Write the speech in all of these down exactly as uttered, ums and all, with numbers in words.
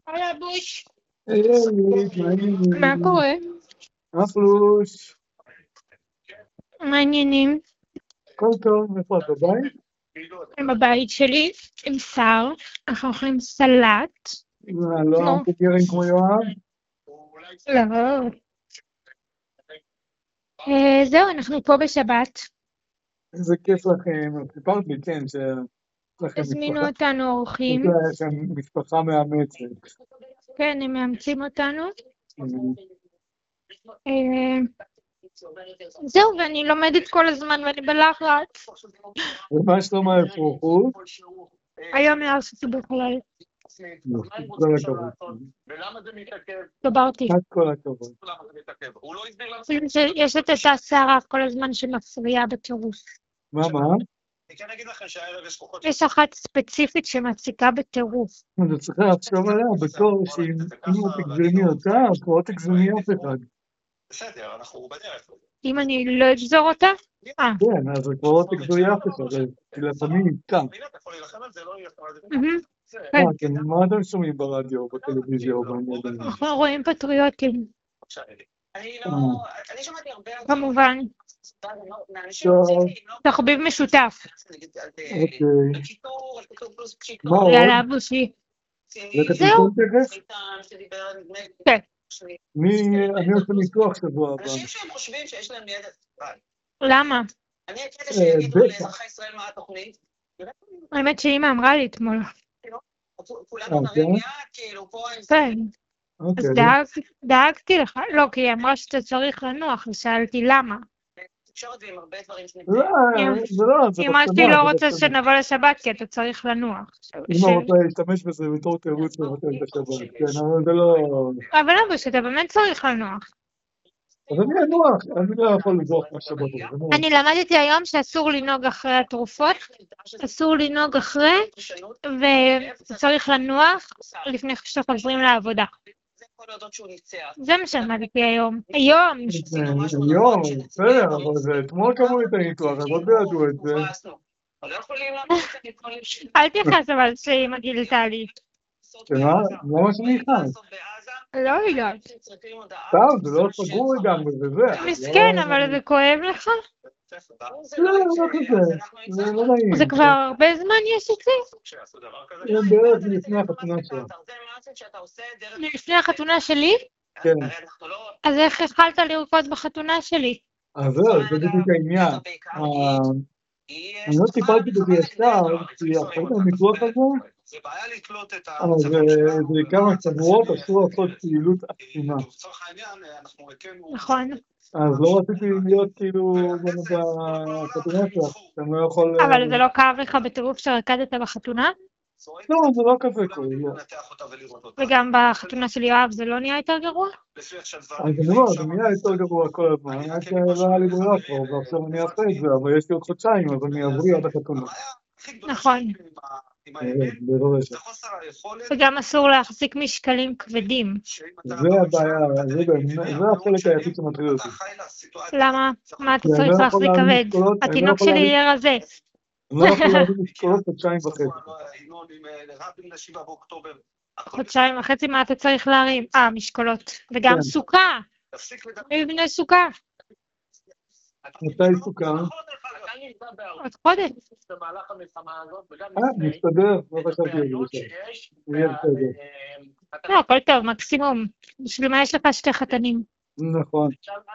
הלאה בוש, היי, מעניינים. מה קורה? אחלוש. מעניינים. הכל טוב, איפה את בבית? בבית שלי עם שר, אנחנו אוכלים סלט. אה, לא נו. המבוגרים כמו יואב? לא. אה, זהו, אנחנו פה בשבת. איזה כיף לכם. את סיפרת לי, כן, שיש לכם הזמינו משפחה, אותנו יש אורחים. לכם משפחה מאמצת. כן, הם מאמצים אותנו. אה, אה, זהו, ואני לומדת כל הזמן ואני בלחץ. ומה שלום האפרוחים? היום לא עשיתי בכלל. יופי, כל הכבוד. דברתי. עד כל הכבוד. יש את אותה שערה כל הזמן שמפריעה בטירוף. מה, מה? יש אחת ספציפית שמציקה בטירוף. אתה צריך לחשוב עליה בתור שאם לא תגזמי אותה, אז לא תגזמי אף אחד. אם אני לא אגזור אותה? אה. כן, אז כבר לא תגזרי אף אחד, כי לפעמים איתה. מהמם. כן. מה, אתם- מה אתם שומעים ברדיו, בטלוויזיה או בעניין? אנחנו רואים פטריוטים, אה, כמובן. טוב, תחביב משותף. אוקיי. מה עוד? יאללה, בושי. זה זהו. כתוב תכף? כן. מי, אני עושה ניתוח שבוע הבא. אנשים שהם חושבים שיש להם ידע. למה? אני הקטע שיגידו בטח. לאזרחי ישראל מה התוכנית. האמת שאמא אמרה לי אתמול. כולנו אה, נרים כן? יד, כאילו פה הם... כן. אז אוקיי. דאג- דאגתי לך. לא, כי היא אמרה שאתה צריך לנוח, אז שאלתי למה. תקשורת ועם הרבה דברים לא, שנמצאים. זה לא, זה היא אמרה בקטנה, שהיא לא זה רוצה בקטנה. שנבוא לשבת כי אתה צריך לנוח. אמא רוצה להשתמש בזה בתור תירוץ לבטל את השבת, כן, אבל זה לא... אבל אבא, שאתה באמת צריך לנוח. אז אני אנוח, אני לא יכול לברוח מהשבת הזאת. אני למדתי היום שאסור לנהוג אחרי התרופות, אסור לנהוג אחרי, וצריך לנוח לפני שחוזרים לעבודה. זה יכול להודות שהוא ניצח. זה מה שלמדתי היום. היום. היום, בסדר, אבל זה אתמול קראו לי את הניתוח, אז עוד לא ידעו את זה. לא יכולים לעשות את זה. אל תכעס אבל שאמא גילתה לי. שמה? לא מה שאני נכנס. לא יודעת. סתם, זה לא סגור לגמרי, זה זה. מסכן, אבל זה כואב לך? לא, לא כזה, זה לא נעים. זה כבר הרבה זמן יש את זה? זה בערך לפני החתונה שלה. לפני החתונה שלי? כן. אז איך החלת לרקוד בחתונה שלי? אז זהו, זה בדיוק העניין. אני לא טיפלתי בזה ישר, כי אחרי הניתוח הזה, זה בעיה לקלוט את אז זה כמה שבועות אסור לעשות פעילות עצומה. נכון. אז לא רציתי להיות כאילו בחתונה שלך, אני לא יכול... אבל זה לא כאב לך בטירוף שרקדת בחתונה? לא, זה לא כזה כואב, לא. וגם בחתונה של יואב זה לא נהיה יותר גרוע? אז אני אומר, זה נהיה יותר גרוע כל הזמן, רק לא היה לי ברירה כבר, ועכשיו אני אעשה את זה, אבל יש לי עוד חודשיים, אז אני אבריא עד החתונה. נכון. ברשת. וגם אסור להחזיק משקלים כבדים. זה הבעיה, זה החלק היחיד שמטריד אותי. למה? מה אתה כי אני צריך לא יכול להחזיק להרים כבד? משקולות, אני לא התינוק יכול שלי להרים- יהיה רזה. אני לא יכול להרים משקולות חודשיים וחצי. חודשיים וחצי מה אתה צריך להרים? אה, משקולות. וגם כן. סוכה. מבנה סוכה. מתי סוכה? עוד חודש. אה, מסתדר, לא חשבתי על זה. יהיה בסדר. לא, הכל טוב, מקסימום. בשביל מה יש לך שתי חתנים? נכון.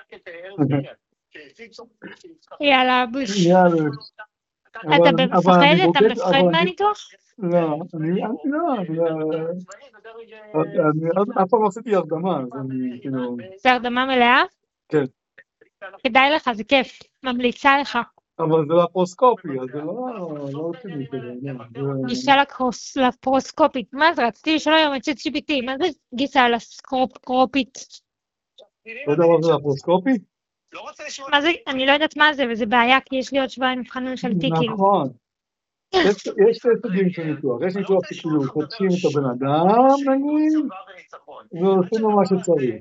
יאללה, בוש. יאללה. אתה אבל- אבל מפחד? אני אתה בוגד- מפחד אבל אני- מהניתוח? לא, אני אני לא, אני לא... אני אף- אף פעם לא עשיתי הרדמה, אז אני כאילו... זה הרדמה מלאה? כן. כדאי לך, זה כיף. ממליצה לך. אבל זה לפרוסקופי, אז זה לא... לא רוצים את זה. לא, זה- גיסה לקרוס- לפרוסקופית. מה זה? רציתי לשאול היום את צ'אט ג'י פי טי. מה זה גיסה לסקרופית? לא יודע מה זה לפרוסקופי? מה זה? אני לא יודעת מה זה, וזה בעיה, כי יש לי עוד שבועיים מבחן ממשלתי, כאילו. נכון. יש יש שתי סוגים של ניתוח. יש ניתוח שכאילו חותכים את הבן אדם, נגיד, ועושים לו מה שצריך.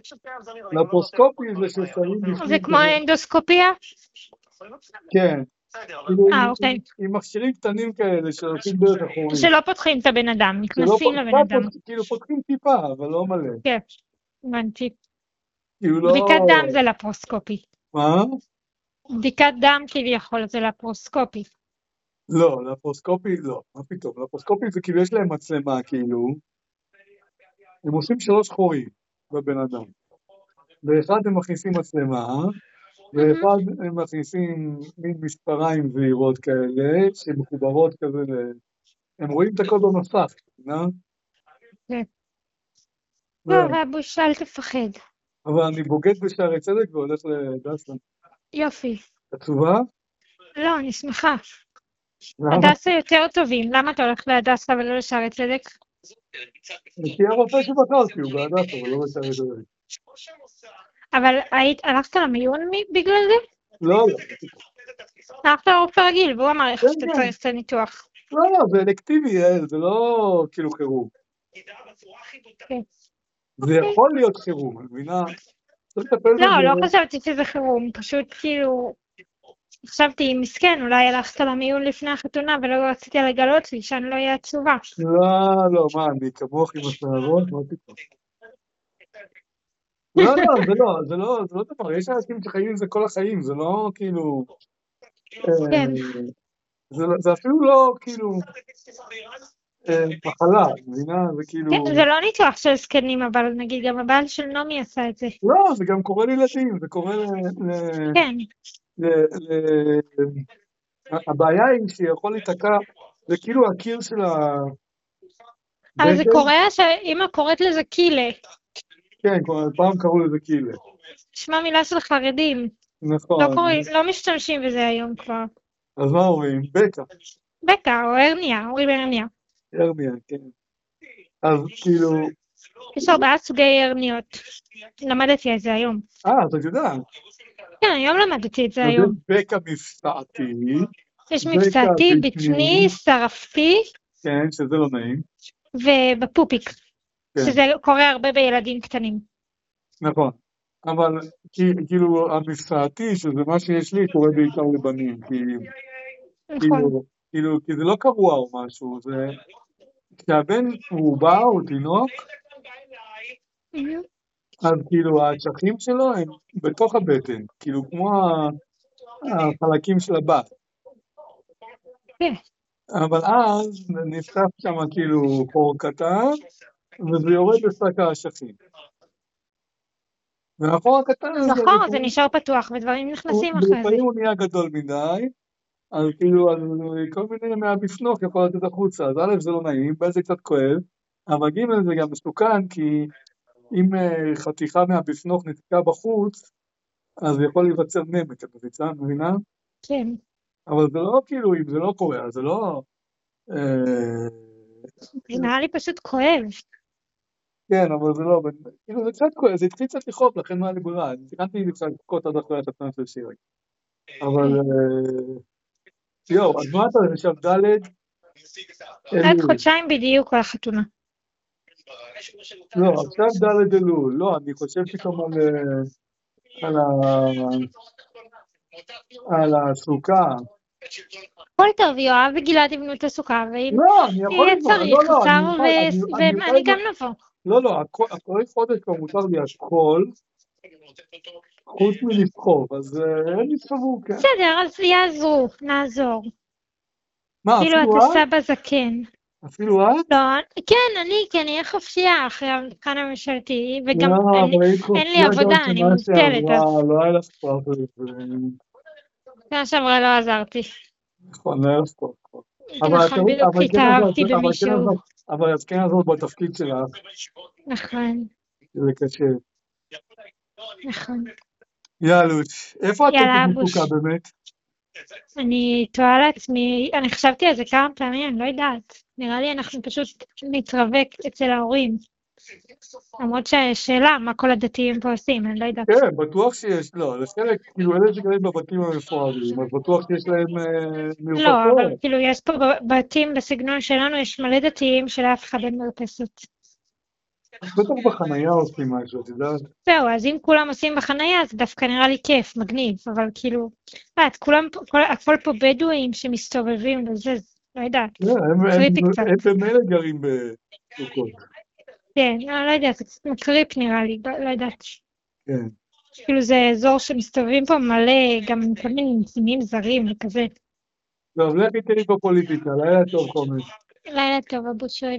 לפרוסקופי זה ששמים זה כמו אנדוסקופיה? כן. כאילו אה, עם- אוקיי. עם- עם מכשירים קטנים כאלה שעושים דרך אחורית. שלא פותחים את הבן אדם, שלא נכנסים פ- לבן טיפה אדם. פותחים- כאילו פותחים טיפה, אבל לא מלא. כן, הבנתי. כאילו לא... בדיקת דם זה לפרוסקופי. מה? בדיקת דם כביכול זה לפרוסקופי. לא, לפרוסקופי לא, מה פתאום, לפרוסקופי זה כאילו יש להם מצלמה כאילו, הם עושים שלוש חורים בבן אדם, באחד הם מכניסים מצלמה, ואחד הם מכניסים מין מספריים זעירות כאלה, שמחוברות כזה, ל- הם רואים את הכל במסך, נה? כן. לא, לא, אבוש, אל תפחד. אבל אני בוגד בשערי צדק והולך לדסה. יופי. עצובה? לא, אני שמחה. למה? הדסה יותר טובים. למה אתה הולך להדסה ולא לשערי צדק? כי הרופא שבחרתי הוא בהדסה, אבל לא בשערי צדק. אבל היית, הלכת למיון מ- בגלל זה? לא, לא, הלכת לרופא רגיל, והוא אמר לך כן, שאתה כן. צריך את הניתוח. לא, לא, זה אלקטיבי, יעל, זה לא כאילו חירום. כן. זה יכול להיות חירום, את מבינה? צריך לטפל לא, בזה. לא חשבתי שזה חירום, פשוט כאילו... חשבתי, מסכן, אולי הלכת למיון לפני החתונה ולא רציתי לגלות לי שאני לא אהיה עצובה. לא, לא, מה, אני כמוך עם השערות? מה פתאום? לא, לא, זה לא, זה לא, זה לא דבר, יש אנשים שחיים עם זה כל החיים, זה לא כאילו... אה, כן. זה לא- זה אפילו לא כאילו אה, מחלה, את מבינה? זה כאילו... כן, זה לא ניתוח של זקנים, אבל נגיד גם הבעל של נעמי עשה את זה. לא, זה גם קורה לילדים, זה קורה ל... ל- כן, ל- ל- הבעיה היא שיכול להיתקע, זה כאילו הקיר של ה... אבל זה בטן. קורה שאמא קוראת לזה קילה. כן, כבר פעם קראו לזה קילה. נשמע מילה של חרדים. נכון. לא קוראים, לא משתמשים בזה היום כבר. אז מה אומרים? בקע. בקע או הרניה, אומרים הרניה. הרניה, כן. אז כאילו... יש ארבעה סוגי הרניות. למדתי את זה היום. אה, אתה יודע. כן, היום למדתי את זה אז היום. יש בקע מבצעתי. יש בקע מבצעתי, בטני. בטני, שרפתי כן, שזה לא נעים. ובפופיק. כן. שזה קורה הרבה בילדים קטנים. נכון. אבל כי- כאילו המבצעתי, שזה מה שיש לי, קורה בעיקר לבנים. כי, נכון. כאילו, כאילו, כי זה לא קרוע או משהו. זה... כשהבן הוא בא, הוא תינוק, Mhm. אז כאילו האשכים שלו הם בתוך הבטן, כאילו כמו ה- החלקים של הבת. כן. אבל אז נפתח שם כאילו חור קטן, וזה יורד לשק האשכים. והחור הקטן הזה, נכון, לפעמים- זה נשאר פתוח ודברים נכנסים הוא- אחרי זה. לפעמים הוא נהיה גדול מדי, אז כאילו אז כל מיני מהבפנוך יכול לתת החוצה, אז א' זה לא נעים, ב' זה קצת כואב, אבל ג' זה גם מסוכן, כי אם אה, חתיכה מהבפנוך נתקע בחוץ, אז יכול להיווצר נמק, את מבינה? מבינה? כן. אבל זה לא כאילו, אם זה לא קורה, אז זה לא... אה, זה נראה לי פשוט כואב. כן, אבל זה לא, אבל- כאילו זה קצת כואב, זה התחיל קצת לכאוב, לכן מה לי ברירה, אני תכנתי קצת לבכות עד אחרי החתונה של שירי. אבל... אה, יואו, אז מה אתה עכשיו ד'? עד חודשיים בדיוק על החתונה. לא, עכשיו ד' אלול, לא, אני חושב פתאום על... אה, על ה- על הסוכה. הכל טוב, יואב וגלעד יבנו את הסוכה, ואם לא, אני יכול יהיה לבוא, צריך, לא, לא, אני שר יכול- אני- אני יכול ואני גם לבוא- נבוא. לא, לא, הכל- אחרי חודש כבר מותר לי הכל, חוץ מלבחור, אז אה, אין לי סבור, כן. בסדר, אז יעזרו, נעזור. מה, כאילו אפילו אתה את? סבא זקן. אפילו את? לא, כן, אני, כי אני אהיה חופשייה אחרי המבחן הממשלתי, וגם לא, אני- אבל היית אין לי חופשייה גם עבודה, שנה אני מובטלת, אז שעברה, לא היה לך ספורט לזה. שנה שעברה לא עזרתי. נכון, לא היה לך ספורט. אבל נכון, את- בדיוק אבל כן התאהבתי עזרת- אבל כן במישהו. עזרת- אבל את כן עזרת בתפקיד שלך, נכון, זה קשה. נכון. יאלוש, איפה את יאללה, עושה אבוש. מצוקה באמת? אני תוהה לעצמי, אני חשבתי על זה כמה פעמים, אני לא יודעת. נראה לי אנחנו פשוט נתרווק אצל ההורים. למרות שהשאלה, מה כל הדתיים פה עושים, אני לא יודעת. כן, בטוח שיש, לא, לחלק, כאילו אלה שגרים בבתים המפוארים, אז בטוח שיש להם אה, לא, אבל מרפסות. כאילו יש פה ב- בתים בסגנון שלנו, יש מלא דתיים שלאף אחד אין מרפסת. בטח בחנייה עושים משהו, את יודעת? זהו, אז אם כולם עושים בחנייה, זה דווקא נראה לי כיף, מגניב, אבל כאילו, את, כולם, פה- כל, הכל פה בדואים שמסתובבים וזה, לא יודעת, לא, הם- הם- קריפי קצת. הם במילא גרים בסוכות. כן, לא, לא יודעת, זה קצת קריפ נראה לי, לא, לא יודעת. כן. כאילו זה אזור שמסתובבים פה מלא, גם עם כל מיני נציגים זרים וכזה. טוב, לכי תראי בפוליטיקה, לילה טוב חומש. לילה טוב, אבו שואל.